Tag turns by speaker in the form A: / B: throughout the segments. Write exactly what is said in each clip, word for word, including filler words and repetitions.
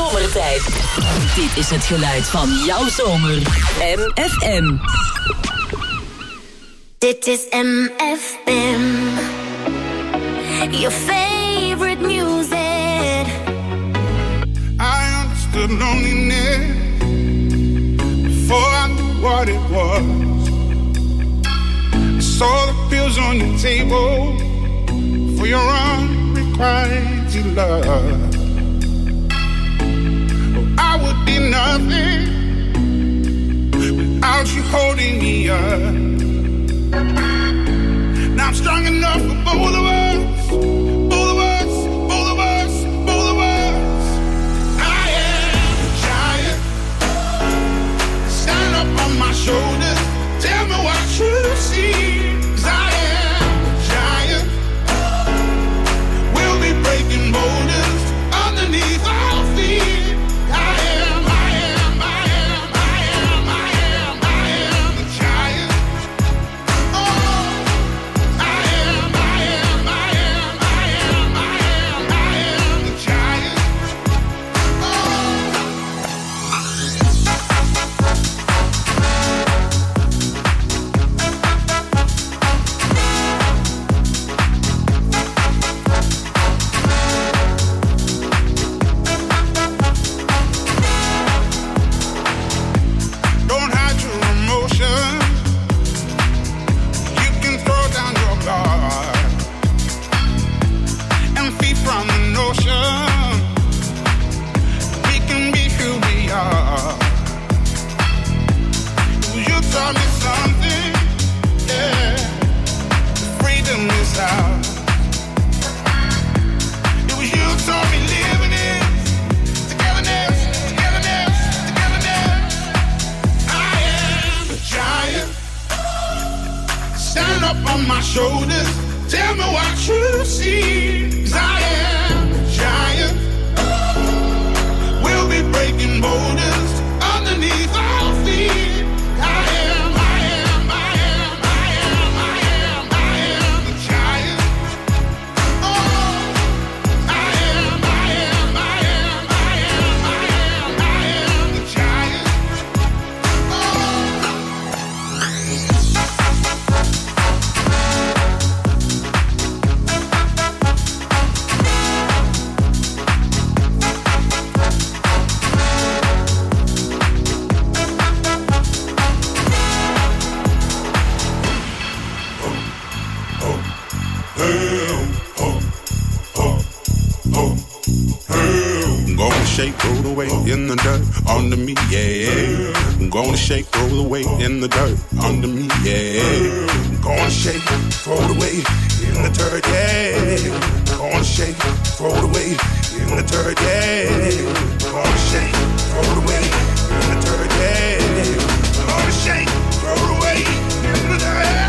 A: zomertijd. Dit is het geluid van jouw zomer. M F M.
B: Dit is M F M. Your favorite music.
C: I understood loneliness before I knew what it was. I saw the pills on your table for your unrequited love. Oh, I would be nothing without you holding me up. Now I'm strong enough for both of us. Both of us, both of us, both of us. I am a giant. Stand up on my shoulders. Tell me what you see. 'Cause I am a giant. We'll be breaking boulders underneath our feet. I am, I am, I am, I am, I am, I am a giant. Oh, I am, I am, I am, I am, I am, I am a giant. Don't hide your emotions. You can throw down your guard and feed from the notion. We can be who we are. You taught me something, yeah. Freedom is out. It was you taught me living it. Togetherness, togetherness, togetherness. I am a giant. Stand up on my shoulders. Tell me what you see. 'Cause I am a giant. We'll be breaking boulders underneath our feet. I am, I am, I am, I am, I am, I am a giant. Oh, I am, I am, I am, I am, I am, I am a giant.
D: I'm gonna shake, roll away in the dirt under me, yeah. I'm gonna shake, roll away in the dirt under me, yeah. I'm gonna shake, throw it away in the dirt, yeah. I'm gonna shake, throw it away in the dirt, yeah. I'm gonna shake, throw it away in the dirt, yeah. I'm gonna shake, throw it away in the dirt.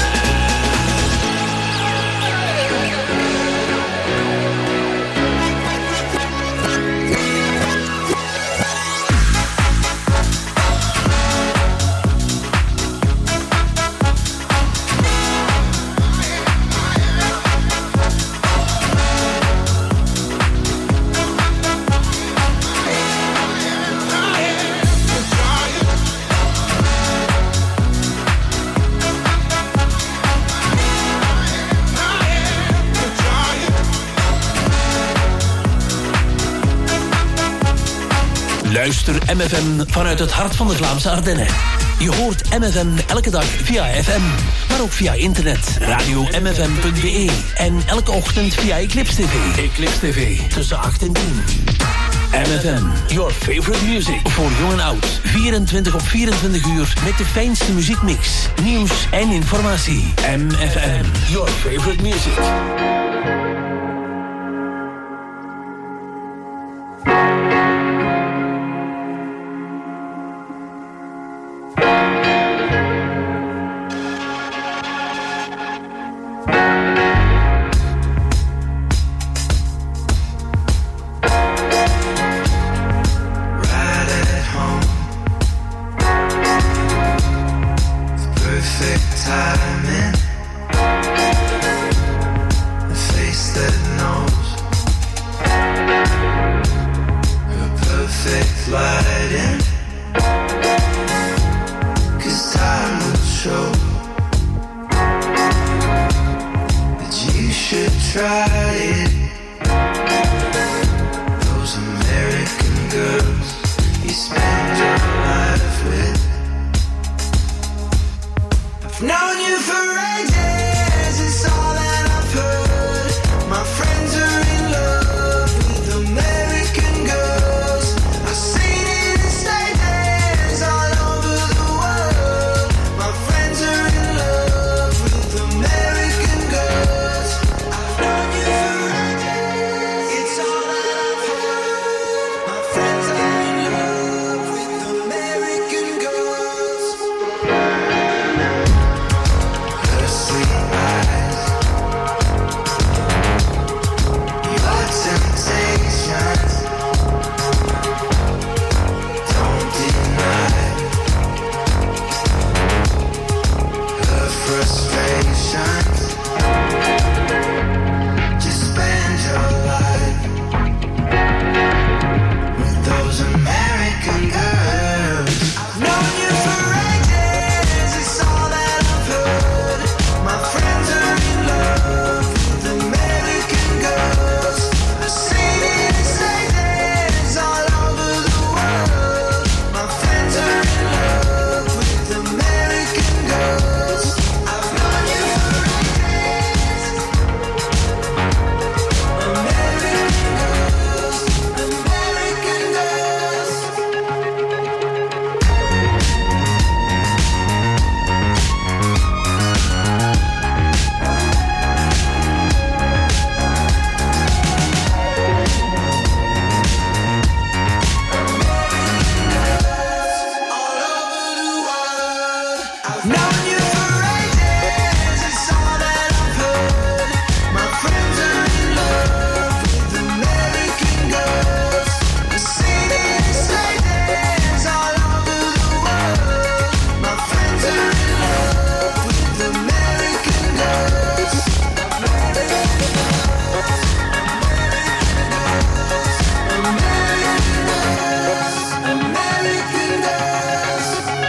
E: Luister M F M vanuit het hart van de Vlaamse Ardennen. Je hoort M F M elke dag via F M, maar ook via internet, radio m f m punt b e en elke ochtend via Eclipse T V. Eclipse T V, tussen acht en tien. M F M, your favorite music. Voor jong en oud, vierentwintig op vierentwintig uur met de fijnste muziekmix, nieuws en informatie. M F M, your favorite music.
F: Timing. try it. Those American girls you spend your life with. I've known you for ages, it's all that I've heard. My friends are in love with American girls. I've seen it in stages all over the world. My friends are in love with American girls. I've known you for ages, it's all that I've heard. My friends are in love with American girls. Her sweet eyes, your temptations, don't deny her frustrations. Just spend your life with those American girls. I've known you for ages, it's all that I've heard. My friends are in love with American girls. I've seen it in stages all over the world. My friends are in love with American girls. I've known you for ages. American girls, American girls. All over the world. I've known you for ages, it's all that I've heard. My friends are in love with American girls. I've seen it in stages all over the world. My friends are in love with American girls. American girls, American girls.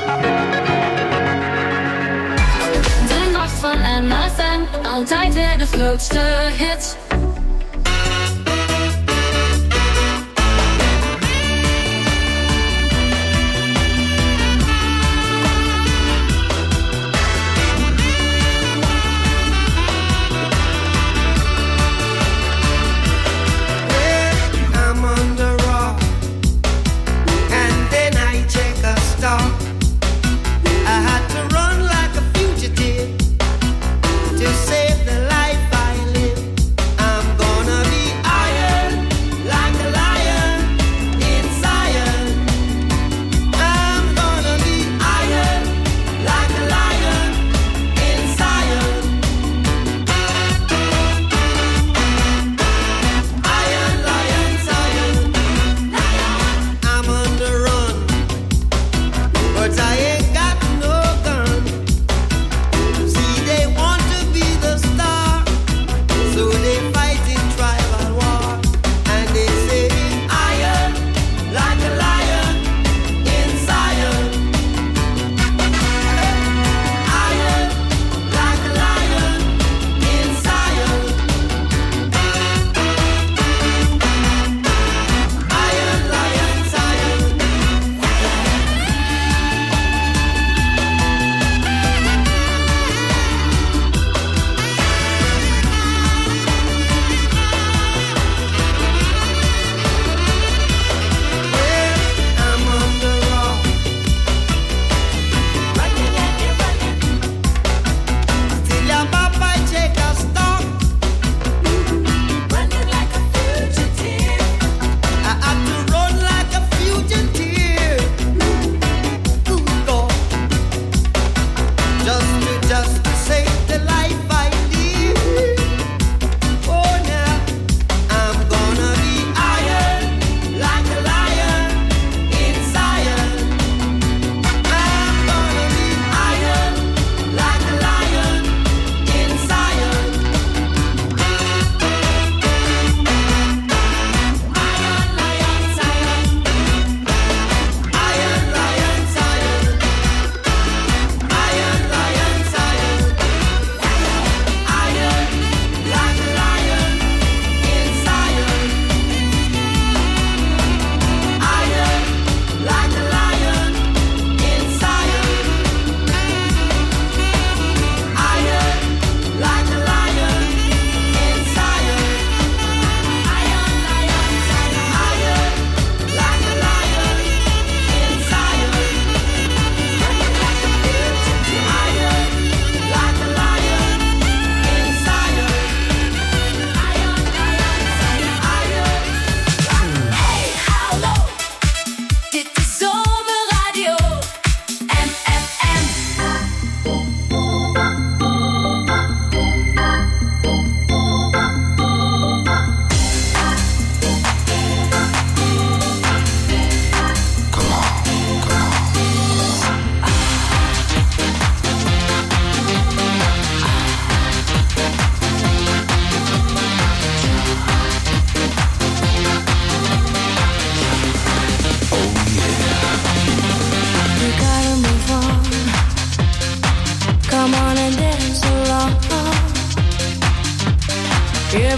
G: De nacht van M F M, altijd weer de grootste hits.
F: I'm on the rock, and then I take a stop. I had to run like a fugitive to save the life I live.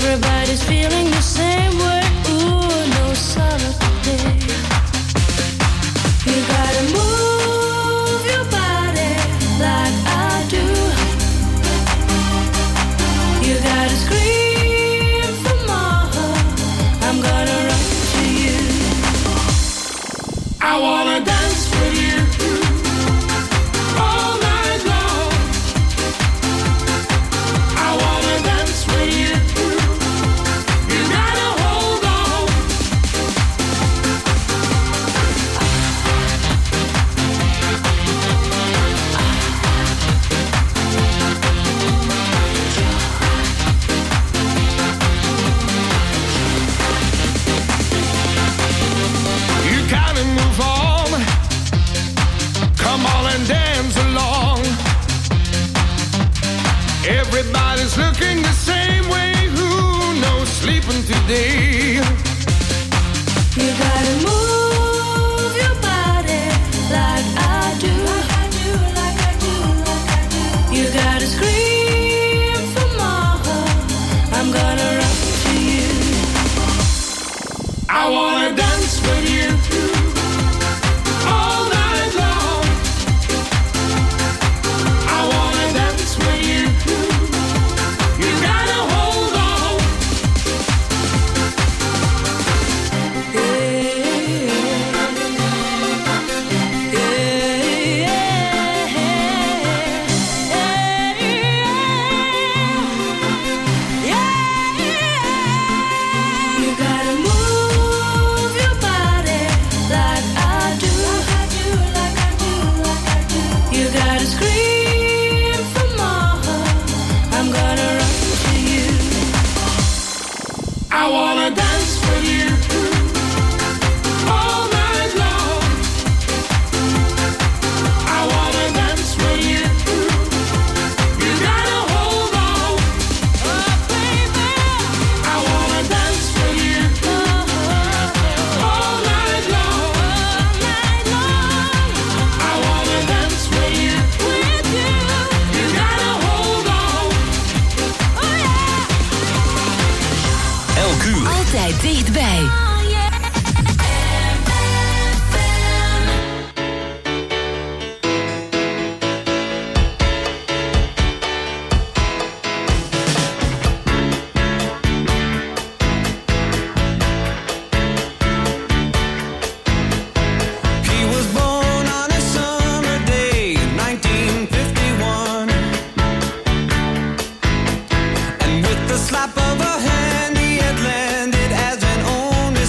G: Everybody's feeling the same way. Ooh, no summer today. You gotta move your body like I do. You gotta scream for more. I'm gonna run to you. I wanna dance with you all night long. I wanna dance with you. You gotta hold on. You gotta move on. Come on and dance along. Everybody's looking the same way. Who knows sleeping today? You gotta move your body like I do. Like I do, like I do, like I do. You gotta scream for more. I'm gonna run to you. I wanna dance with you all night long. I wanna dance with you. You gotta hold on. Yeah, yeah, yeah, yeah, yeah. You gotta move your body like I do. Like I do, like I do, like I do. You gotta scream for more. I'm gonna run to you. I wanna dance with you all night long. I wanna dance with you. You gotta hold on. Oh, baby. I wanna dance with you all night long. All night long. I wanna dance with you. With you. You gotta hold on. Oh yeah.
A: Elk uur. Altijd dichtbij.
G: Oh yeah.
F: He was born on a summer day in nineteen fifty-one. And with the slap of a hand, he had landed as an only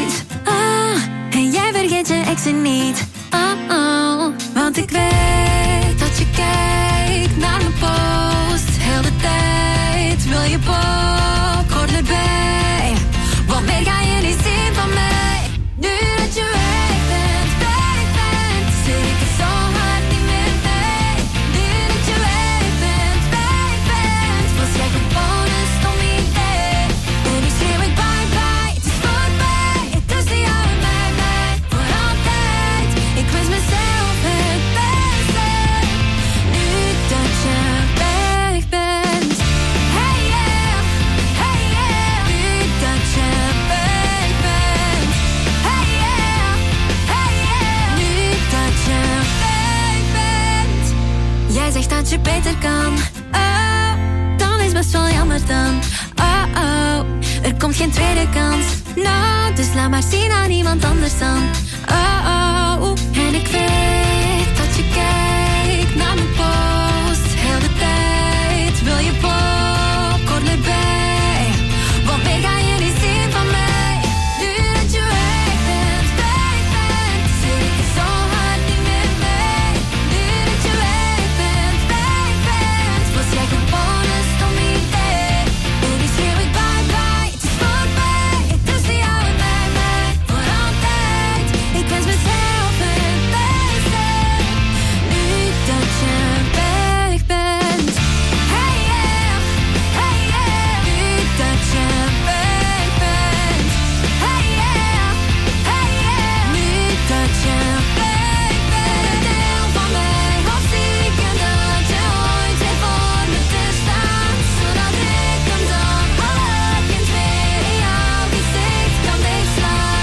H: niet. Ah, en jij vergeet je exen niet. Oh oh, want ik weet dat je kijkt naar mijn post. Heel de tijd wil je popcorn erbij. Want meer ga je niet zien van mij. Nu dat je weg bent, weg bent, zit ik er zo hard niet meer mee. Nu dat je weg bent, weg bent, was jij gewoon een stom idee. En nu schreeuw ik bye bye, het is voorbij. Tussen jou en mij, mij, voor altijd. Ik wens mezelf het beste. Nu dat je weg bent. Hey yeah, hey yeah. Nu dat je weg bent. Hey yeah, hey yeah. Nu dat je weg bent. Jij zegt dat je beter kan. Oh, dan is best wel jammer dan. Oh oh, er komt geen tweede kans. No, dus laat maar zien aan iemand anders dan. Oh oh, en ik weet dat je kijkt naar mijn post. Heel de tijd wil je popcorn erbij. Want meer ga je niet zien van mij. Nu dat je weg bent, weg bent, zit ik er zo hard niet meer mee. Nu dat je weg bent, weg bent, was jij gewoon een stom idee. En nu schreeuw ik bye bye, het is voorbij. Tussen jou en mij, mij, voor altijd. Ik wens mezelf het beste. Nu dat je weg bent. Hey yeah, hey yeah. Nu dat je weg bent. Hey yeah, hey yeah. Nu dat je weg bent. Deel van mij, of zie ik en dat je ooit weer voor me te staan. Zodat ik hem dan allekens weer in jouw gezicht kan dichtslaan.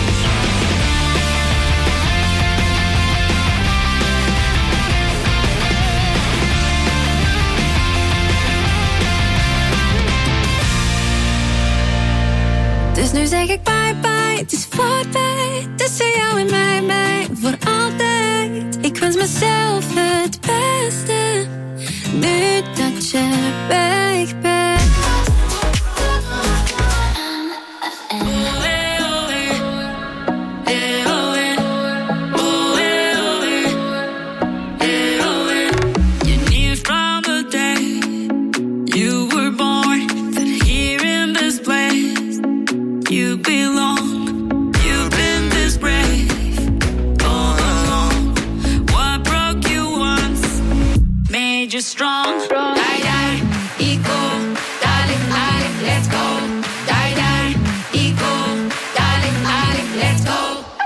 H: Dus nu zeg ik bye bye, het is voorbij. Tussen jou en mij, mij, voor altijd. Ik wens mezelf het beste. Nu dat je weg bent.
I: You knew from the day you were born that here in this place you belong. You've been this brave all along. What broke you once made you strong. Die, die, eco, darling, darling, let's go. Die, die, eco, darling, darling, let's go.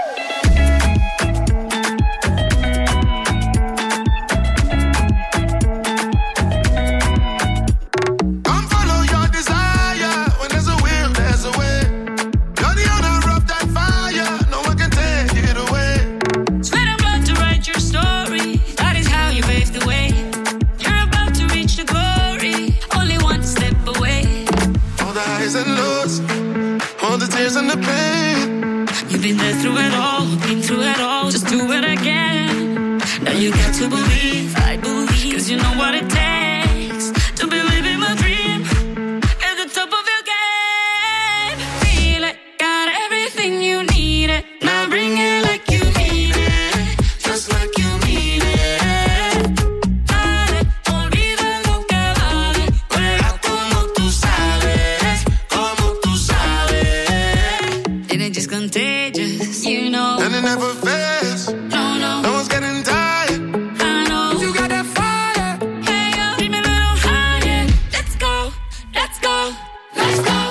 C: Come follow your desire. When there's a will, there's a way. You're the owner of that fire. No one can take it away.
I: Sweat and blood to write your story. That is how you paved the way. You're about to reach the glory. Only one step away.
C: All the highs and lows, all the tears and the pain.
I: You've been there through it all, been through it all. Just do it again. Now you got to believe, I believe. Cause you know what it takes to be living my dream. At the top of your game. Feel it, got everything you need it. Now bring it like you mean it. Just like you mean it. Dale, olvida lo que vale. Juega como tú sabes, como tú sabes. And it's just contagious, you know.
C: And it never fails.
I: No, no,
C: No one's getting tired.
I: I know.
C: You got that fire.
I: Hey, yo, keep me a little higher. Let's go, let's go, let's go.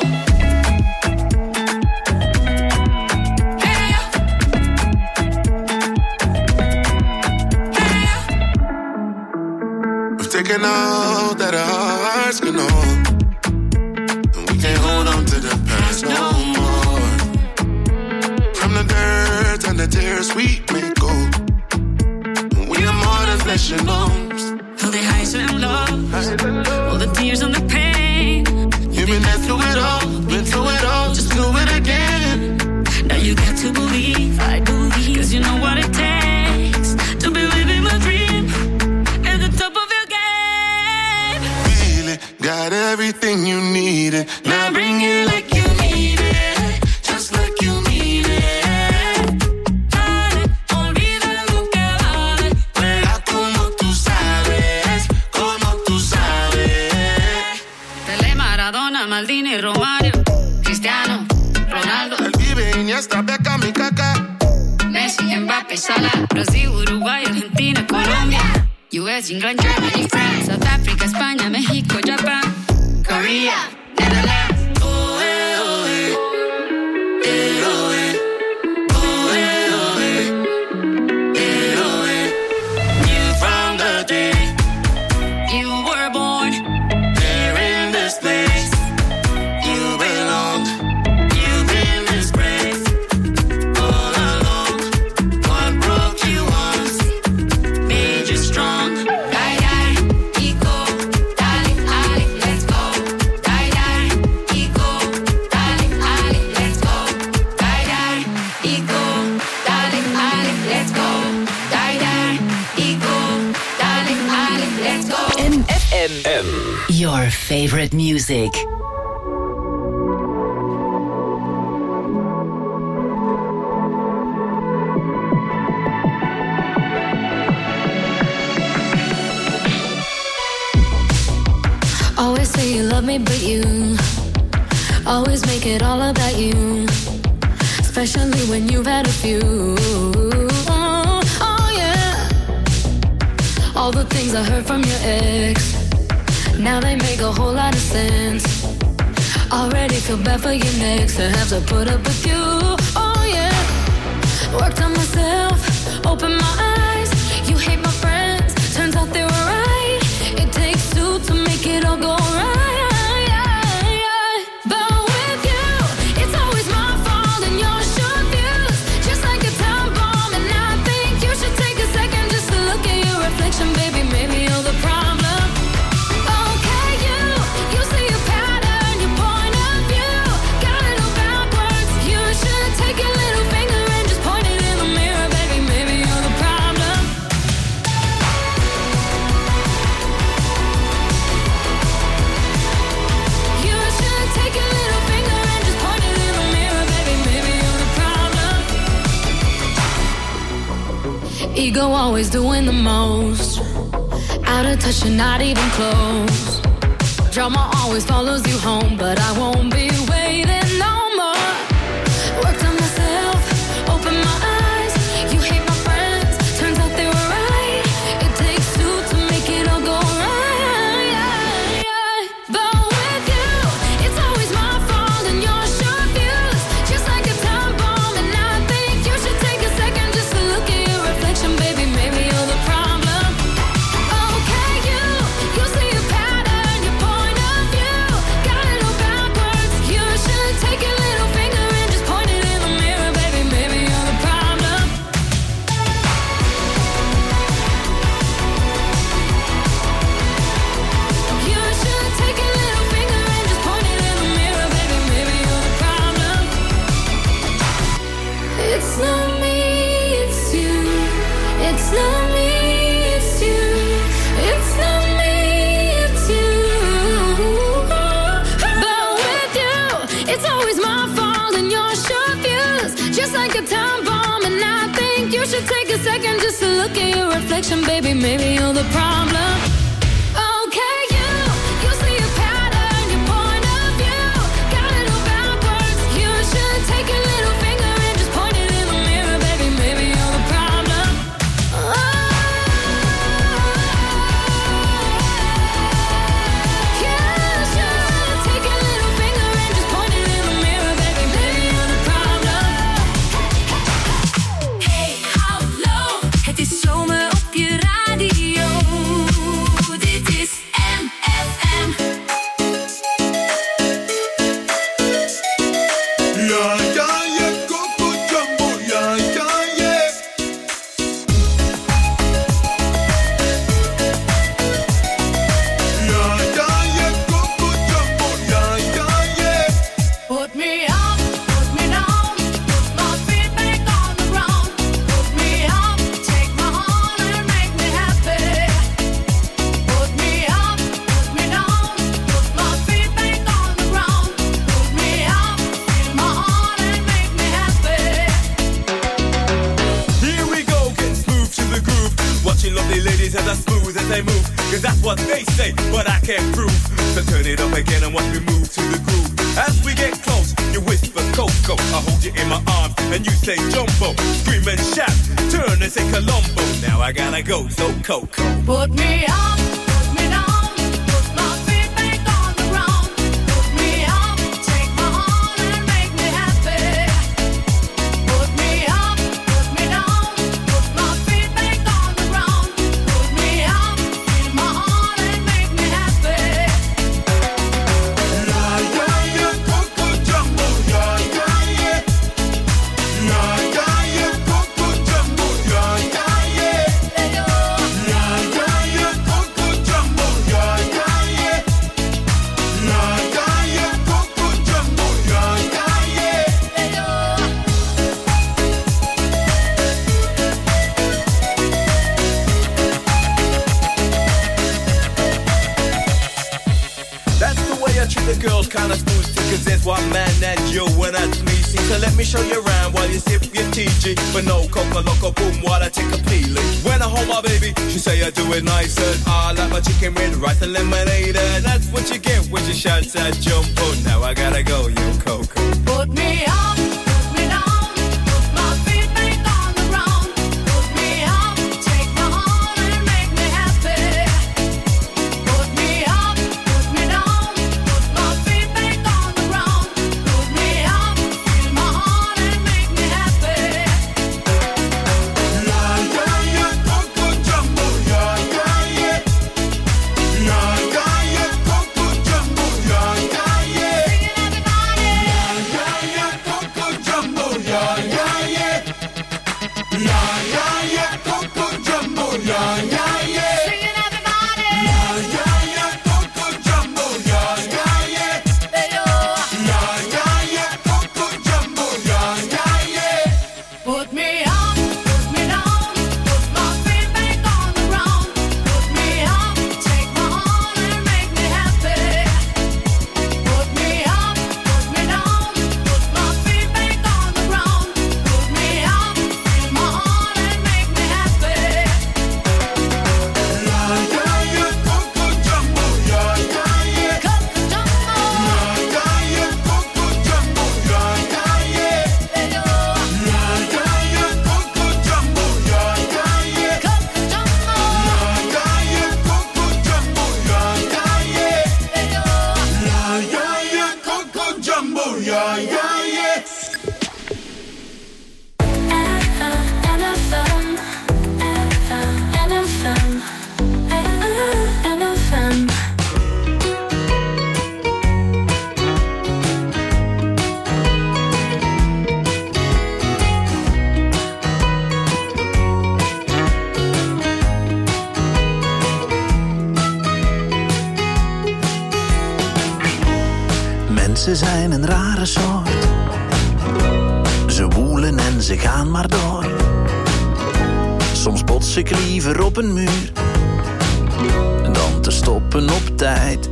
I: Hey, yo. Hey, yo.
C: We've taken all that our hearts can hold. And we can't hold on to the past no more. From the dirt and the tears we may go. We are more than flesh and bones.
I: All the highs and lows, all the tears and the pain.
C: You've been there through it all, been through it all. Just do it again.
I: Now you got to believe, I believe. Cause you know what it takes to be living my dream. At the top of your game.
C: Feel it, got everything you needed. Now bring it like you need it. Just like you mean it.
I: sala, Brasil, Uruguay, Argentina, Colombia, U S, England, Germany, France, South Africa, España, México, Japan, Korea, Netherlands. Oh, eh, oh, eh. Eh, oh, eh. Oh, eh, oh, eh. Eh, oh, eh. Knew from the day you were born, there in this place you belong. You've been disgraced all along. What broke you once made you strong. Die, die, ego, dale, ale, let's go. Die, die, ego, dale, ale, let's go. Die, die, ego, dale, ale, let's go. Die, die, ego, dale, ale, let's go.
A: M F M.
J: M.
A: Your favorite music.
H: Always say you love me, but you always make it all about you. Especially when you've had a few. Oh, oh yeah. All the things I heard from your ex, now they make a whole lot of sense. Already feel bad for you next to have to put up with you. Oh yeah. Worked on myself, opened my eyes. You hate my friends, turns out they were right. It takes two to make it all go right. But with you, it's always my fault and your short views. Just like a time bomb, and I think you should take a second just to look at your reflection, baby. Maybe you're the problem. Okay, you, you see a pattern, your point of view. Got it all backwards. You should take your little finger and just point it in the mirror, baby. Maybe you're the problem. You should take your little finger and just point it in the mirror, baby. Maybe you're the problem. Ego always doing the most. Out of touch and not even close. Drama always follows you home, but I won't be waiting no more. Worked on myself, opened my eyes. You hate my friends, turns out they were right. It takes two to make it all go right. But with you, it's always my fault and your short views. Just like a time bomb, and I think you should take a second just to look at your reflection, baby. Maybe you're the problem. Okay, you, you see a pattern, your point of view. Got it all backwards. You should take your little finger and just point it in the mirror, baby. Maybe you're the problem. You should take your little finger and just point it in the mirror, baby. Maybe you're the problem. It's not me, it's you. It's not me, it's you. It's not me, it's you. But with you, it's always my fault and your short views. Just like a time bomb, and I think you should take a second just to look at your reflection, baby. Maybe you're the problem. Okay, you, you see a pattern, your point of view. Got it all backwards. You should take your little finger and just point it in the mirror, baby. Maybe you're the problem. Oh. You should take your little finger and just point it in the mirror, baby. Maybe you're the problem.
I: Hey, hallo, het is zomer op je radio. Dit is M F M.
C: Yeah, yeah, yeah, Coco Jumbo, yeah, yeah, yeah. Yeah, yeah, yeah, Coco Jumbo, yeah, yeah, yeah.
I: Put me up, put me down, put my feet back on the ground. Put me up, take my heart and make me happy. Put me up, put me down, put my feet back on the ground. Put me up, feel my heart and make me happy.
K: Here we go, get smooth to the groove. Watching lovely ladies as I smooth as they move. Cause that's what they say, but I can't prove. So turn it up again and watch me move to the groove. As we get close, you whisper Coco. I hold you in my arms and you say Jumbo. Scream and shout, turn and say Colombo. Now I gotta go, so Coco.
I: Put me up, put me down, put my feet back on the ground. Put me up, take my hand and make me happy. Put me up, put me down, put my feet back on the ground. Put me up, feel my heart and make me happy.
C: Yeah, yeah, yeah, Coco Jumbo, yeah, yeah, yeah. Yeah, yeah, yeah, Coco Jumbo, yeah, yeah, yeah. Yeah, yeah, yeah, Coco Jumbo, yeah, yeah, yeah. Yeah, yeah, yeah, Coco Jumbo, yeah, yeah, yeah.
K: That's the way I treat the girls, kinda smooth too, cause there's one man that you and that's me. See, so let me show you around while you sip your T G. But no coca loco boom while I take a peeling. When I hold my baby, she say I do it nice and I like my chicken with rice and lemonade. And that's what you get when she shouts at Jumbo. Now I gotta go, you Coco.
I: Put me up, put me down, put my feet back on the ground. Put me up, take my hand and make me happy. Put me up, put me down, put my feet back on the ground. Put me up, feel my heart and make me happy.
C: Yeah, yeah, yeah, Coco Jumbo, yeah, yeah, yeah. Yeah, yeah, yeah, Coco Jumbo, yeah, yeah, yeah. Yeah, yeah, yeah, Coco Jumbo, yeah, yeah, yeah. Yeah, yeah, yeah, Coco Jumbo, yeah, yeah, yeah.
I: Singing everybody.
C: Yeah, yeah, yeah, Coco Jumbo, yeah, yeah, yeah. Yeah, yeah, yeah, Coco Jumbo, yeah, yeah, yeah.
I: Put me up, put me down, put my feet back on the ground. Put me up, take my hand and make me happy. Put me up, put me down, put my feet back on the ground. Put me up, feel my heart and make me happy.
C: Yeah, yeah, yeah, Coco Jumbo, yeah, yeah, yeah.
I: Coco Jumbo,
C: Yeah, yeah, yeah, Coco Jumbo, yeah, yeah, yeah.
I: yeah,
C: Yeah, yeah, yeah, Coco Jumbo, yeah, yeah, yeah.
I: Coco Jumbo,
C: Yeah, yeah, yeah, Coco Jumbo, yeah, yeah, yeah. Yeah, yeah, yeah, Coco Jumbo, yeah, yeah, yeah.
H: N F M, N F M, N F M.
J: Mensen zijn een rare soort. Ze woelen en ze gaan maar door. Soms bots ik liever op een muur dan te stoppen op tijd.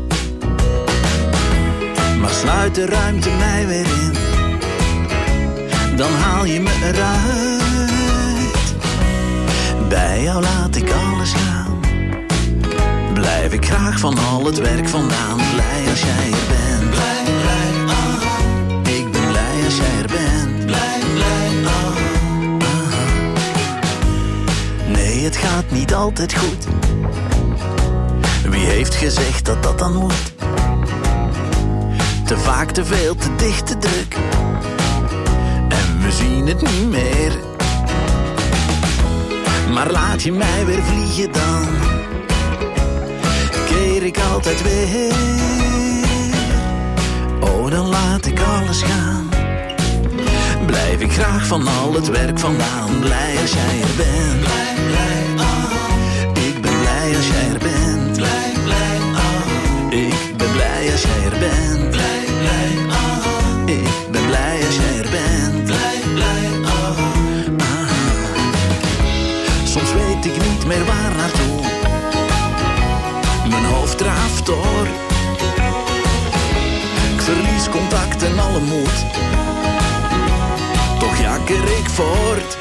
J: Maar sluit de ruimte mij weer in, dan haal je me eruit. Bij jou laat ik alles gaan. Blijf ik graag van al het werk vandaan. Blij als jij er bent. Blij, blij, ah. Ik ben blij als jij er bent. Blij, blij, ah. Ah. Nee, het gaat niet altijd goed. Wie heeft gezegd dat dat dan moet? Te vaak, te veel, te dicht, te druk. En we zien het niet meer. Maar laat je mij weer vliegen dan, keer ik altijd weer. Oh, dan laat ik alles gaan. Blijf ik graag van al het werk vandaan. Blij als jij er bent. Blij, blij, ah. Ik ben blij als jij er bent. Blij, blij, ah. Ik ben blij als jij er bent. Blij, blij, ah. Ik ben blij als jij er bent. Blij, blij, ah. Ah. Soms weet ik niet meer waar naartoe. Mijn hoofd draaft door. Ik verlies contact en alle moed. Toch jakker ik voort.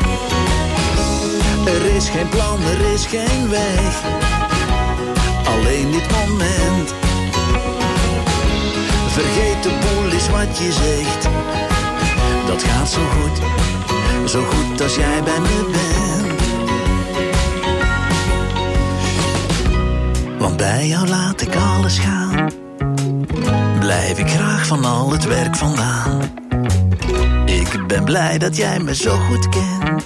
J: Er is geen plan, er is geen weg. Alleen dit moment. Vergeet de boel is wat je zegt. Dat gaat zo goed, zo goed als jij bij me bent. Want bij jou laat ik alles gaan. Blijf ik graag van al het werk vandaan. Ik ben blij dat jij me zo goed kent.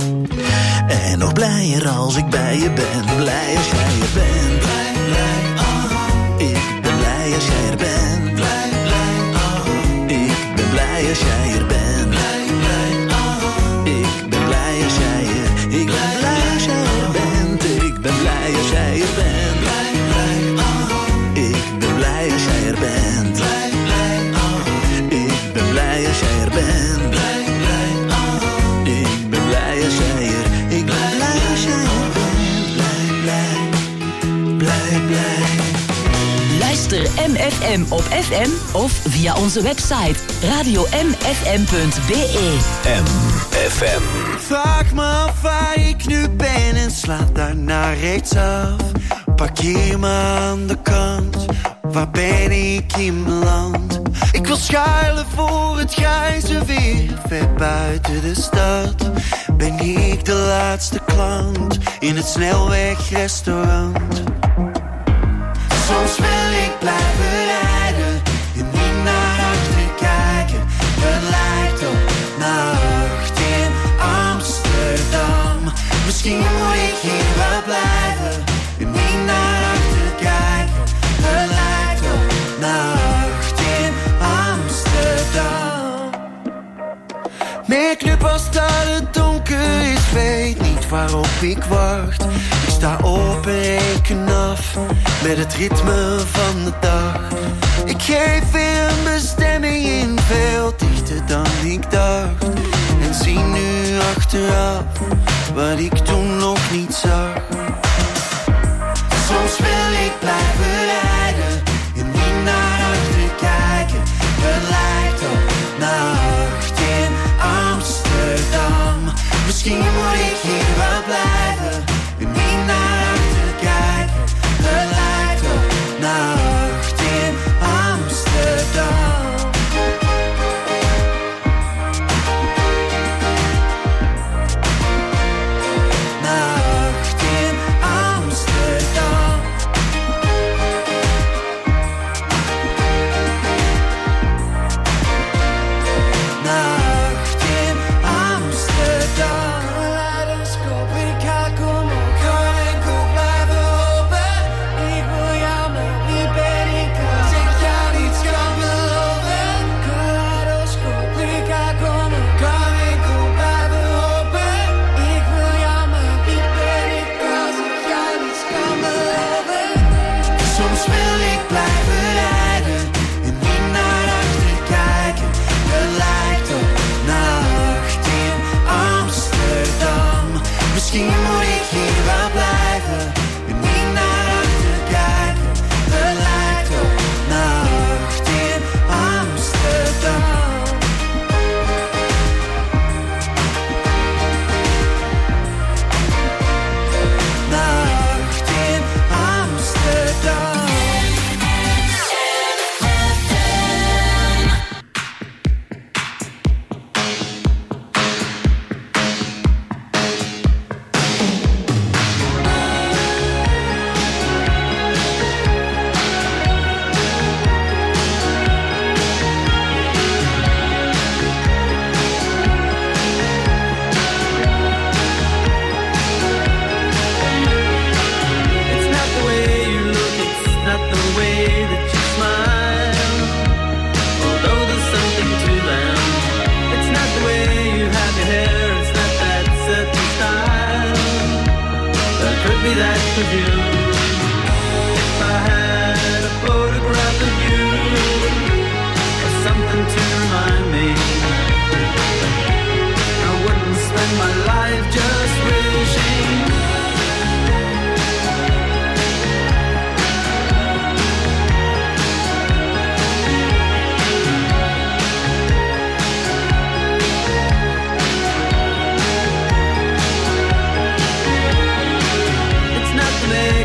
J: En nog blijer als ik bij je ben. Blij als jij er bent. Blij, blij, oh. Ik ben blij als jij er bent. Blij, blij, oh. Ik ben blij als jij er bent. Blij, blij, oh. Ik ben blij als jij er. Ik ben blij als jij er bent. Ik ben blij als jij er bent. Blij, blij, oh. Ik ben blij als jij er bent. Blij, blij, oh. Ik ben blij als jij er bent. Blij, blij, oh. Ik ben blij als jij er. Ik ben blij als jij er bent. Blij, blij, blij, blij.
A: Luister M F M op F M of via onze website radio m f m punt b e.
J: M F M.
F: Vraag me af waar ik nu ben en slaat daarna rechtsaf. Parkeer me aan de kant, waar ben ik in beland? Ik wil schuilen voor het grijze weer, ver buiten de stad. Ben ik de laatste klant in het snelwegrestaurant? Soms wil ik blijven rijden en niet naar achter kijken. Het lijkt op nacht in Amsterdam. Misschien moet ik hier wel blijven en niet naar achter kijken. Het lijkt op nacht in Amsterdam. Merk nu pas dat het donker is, weet niet waarop ik wacht. Ik sta op en reken af met het ritme van de dag. Ik geef weer een bestemming in, veel dichter dan ik dacht. En zie nu achteraf wat ik toen nog niet zag. Soms wil ik blijven rijden en niet naar achter kijken. Het lijkt op nacht in Amsterdam. Misschien moet ik hier wel blijven en niet naar achter kijken. Het lijkt op nacht in Amsterdam. Nacht in Amsterdam. Nacht in Amsterdam. Kaleidoscoop, ik haak omhoog, kan enkel blijven hopen. Ik wil jou, maar wie ben ik als ik jou niets kan beloven? Kaleidoscoop, ik haak omhoog, kan enkel blijven hopen. Ik wil jou, maar wie ben ik als ik jou niets kan beloven? Soms wil ik blijven rijden en niet naar achter kijken. Het lijkt op nacht in Amsterdam. Misschien moet ik hier wel blijven en niet naar achter kijken. Het lijkt op nacht in Amsterdam. Nacht in Amsterdam. It's not the way you look, it's not the way that you smile. Although there's something to them. It's not the way you have your hair, it's not that certain style. But it could be that with you. If I had a photograph of you, or something to remind me, I wouldn't spend my life just wishing. It's not the way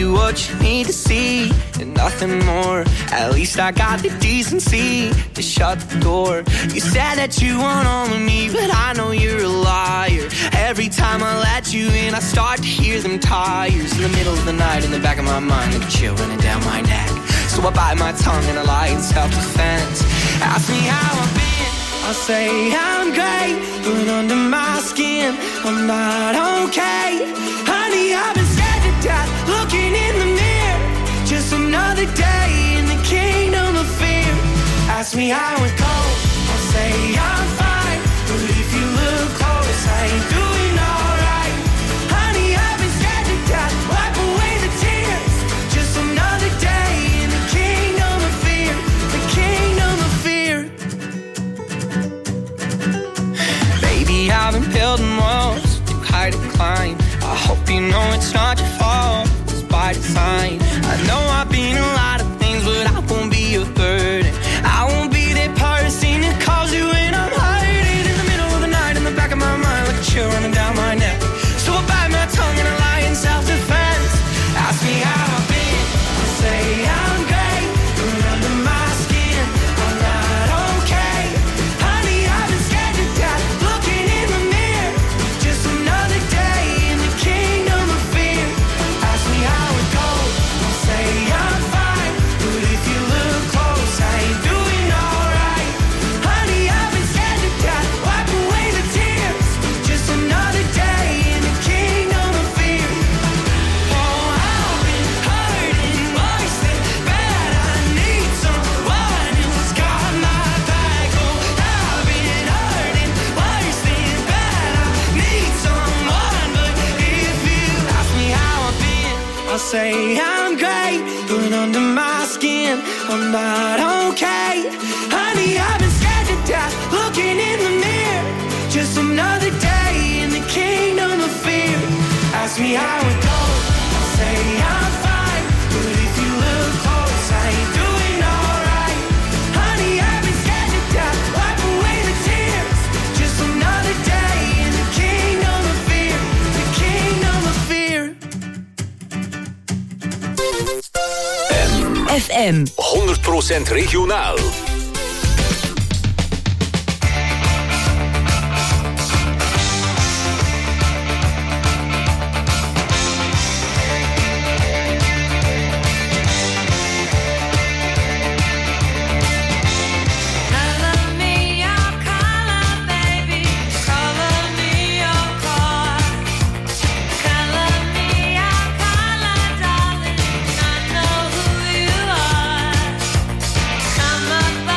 L: you what you need to see and nothing more. At least I got the decency to shut the door. You said that you want all of me, but I know you're a liar. Every time I let you in, I start to hear them tires. In the middle of the night, in the back of my mind, like a chill running down my neck. So I bite my tongue and I lie in self-defense. Ask me how I've been, I'll say I'm great, but under my skin, I'm not okay. Honey, I've been scared to death, looking in the mirror. Just another day in the kingdom of fear. Ask me how it goes, I'll say I'm fine, but if you look close, I ain't doing alright. Honey, I've been scared to death, wipe away the tears. Just another day in the kingdom of fear, the kingdom of fear. Baby, I've been building walls, too high to climb. I hope you know it's not your fault, it's by design. I know I've been a lot of things, but I won't be a burden. I won't be that person that calls you when I'm hurting. In the middle of the night, in the back of my mind, like a chill running down my neck. So I bite my tongue and I lie in self-defense. Ask me how I've been, I'll say I'm great, but under my skin, I'm not okay. Honey, I've been scared to death, looking in the mirror. Just another day in the kingdom of fear. Ask me how it goes, I'll say I'm fine, but if you look close, I ain't doing alright. Honey, I've been scared to death, wipe away the tears. Just another day in the kingdom of fear. Oh, I've been hurting worse than bad. I need someone who's got my back. Oh, I've been hurting worse than bad. I need someone, but if you ask me how I've been, I'll say I'm great, but under my skin, I'm not okay. Honey, I've been scared to death, looking in the mirror. Just another day in the kingdom of fear. Ask me how it goes, I'll say I'm fine, but if you look close, I ain't doing alright. Honey, I've been scared to death, wipe away the tears. Just another day in the kingdom of fear, the kingdom of fear.
A: F M
M: honderd procent regionaal.
I: Color me your color, baby. Color me your car. Color me your color, darling. I know who you are. Come up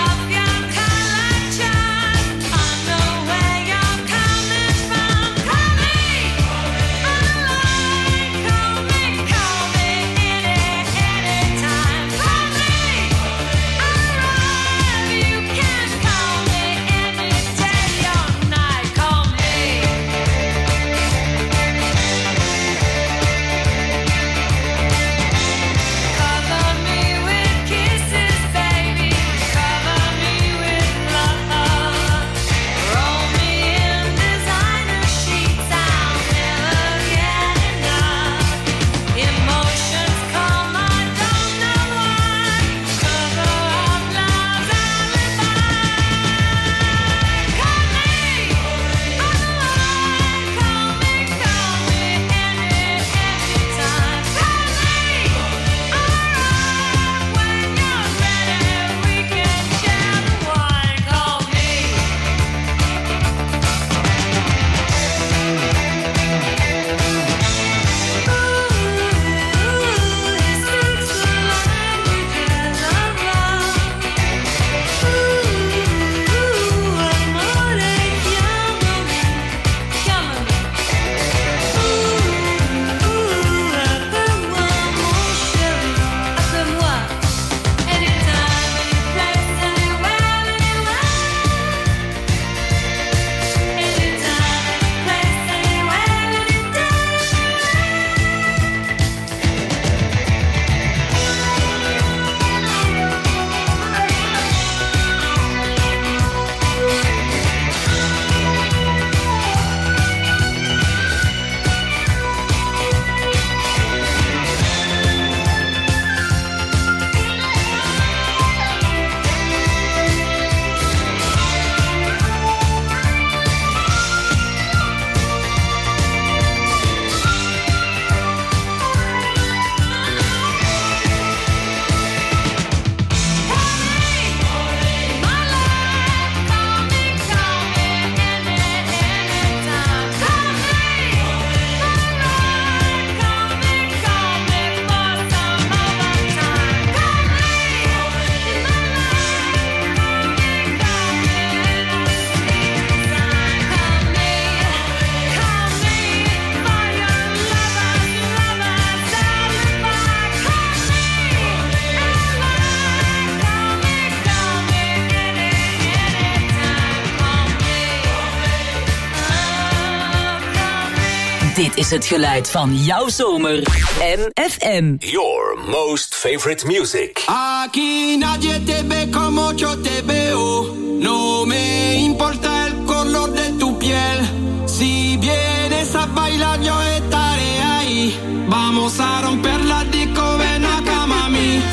A: is het geluid van jouw zomer. M F M.
M: Your most favorite music.
F: Aquí nadie te ve como yo te veo. No me importa el color de tu piel. Si vienes a bailar yo estaré ahí. Vamos a romper la disco, ven acá mami.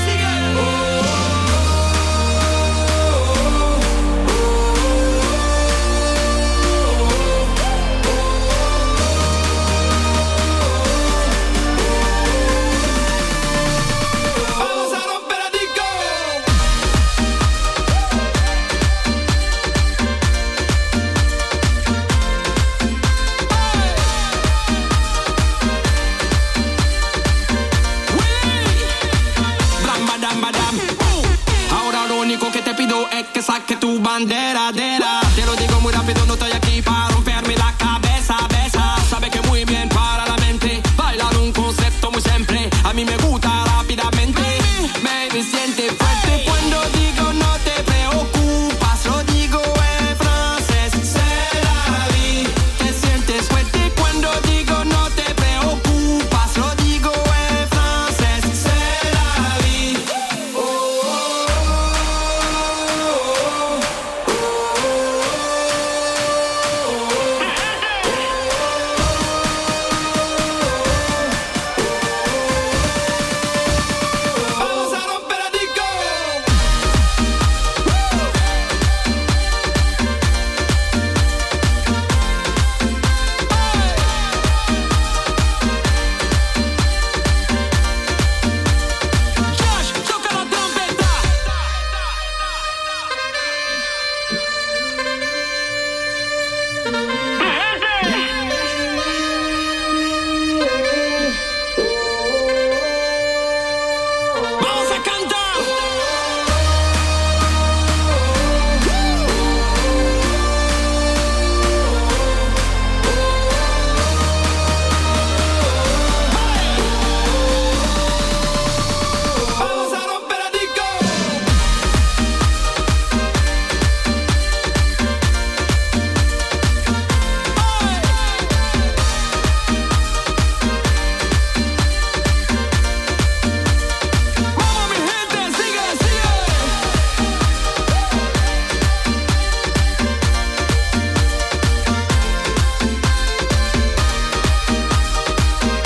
F: Que saque tu bandera, dera. Te lo digo muy rápido, no estoy aquí para romperme la cabeza, besa. Sabe que muy bien para la mente. Bailar un concepto muy simple. A mí me gusta rápidamente. Baby, siente fuerte cuando digo no te preocupas. Lo digo en francés, c'est la vie. Te sientes fuerte cuando digo no te preocupas. Lo digo en francés, c'est la vie. Oh, oh,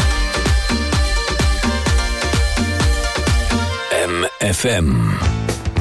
M: M F M.